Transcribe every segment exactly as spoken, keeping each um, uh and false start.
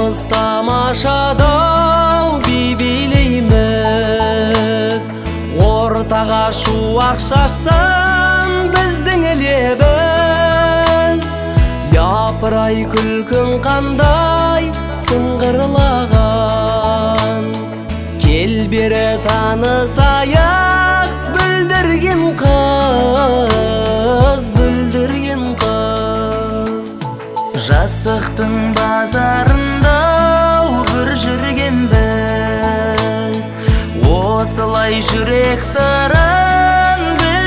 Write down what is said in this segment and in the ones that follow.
Намыс тамашадау би билейміз, ортаға шуақ шашсын біздің лебіз. Япырай күлкің қандай сыңғырлаған, кел бері танысайық бүлдірген қыз, бүлдірген қыз. Жастықтың базарында бір жүргенбіз, осылай жүрек сырын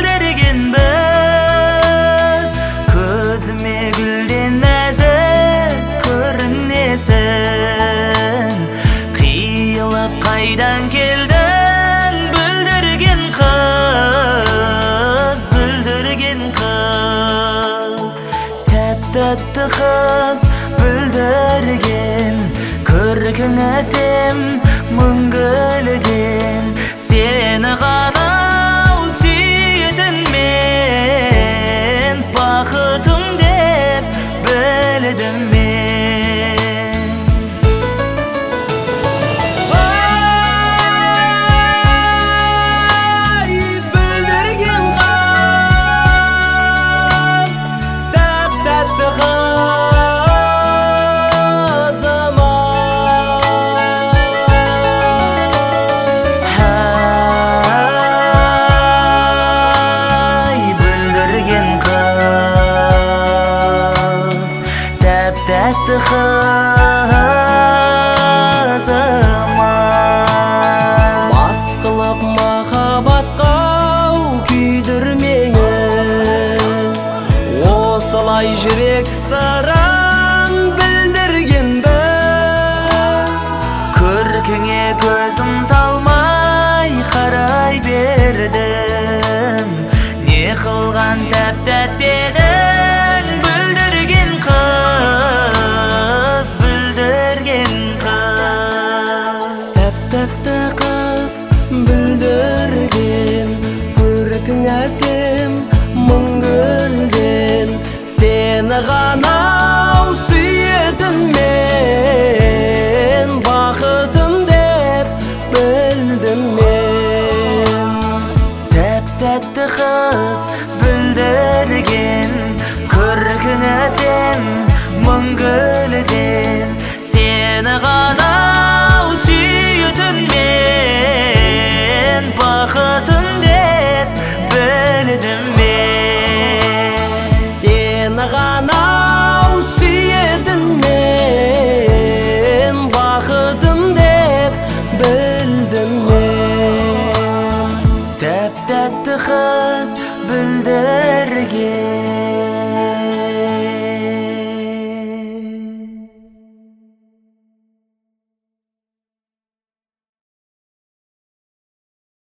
білдіргенбіз. Көзіме гүлден нәзік көрінесің, қиылып қайдан келдің бүлдірген қыз, бүлдірген қыз. Тәп-тәтті қыз бүлдірген, көркің әсем мың гүлден. Сені ғана сүйетін мен, бақытым деп білдім мен. Ай, бүлдірген қыз, тәп-тәтті қызым ай. Бүлдірген қыз, тәп-тәтті қызым ай. Мас қылып махаббатқа күйдірмеңіз, осылай жүрек сырын білдіргенбіз. Көркіңе көзім талмай қарай бердім, не қылған тәп-тәтті едің бүлдірген қыз, бүлдірген қыз. Тәп-тәтті қыз бүлдірген, көркің әсем мың гүлден. Сені ғана сүйетін мен, бақытым деп білдім мен. Тәп-тәтті қыз бүлдірген, көркің әсем мың гүлден. Сені ғана сүйетін мен, бақытым деп білдім мен. Сені ғана сүйетін мен, бақытым деп білдім мен. Тәп-тәтті қыз бүлдірген.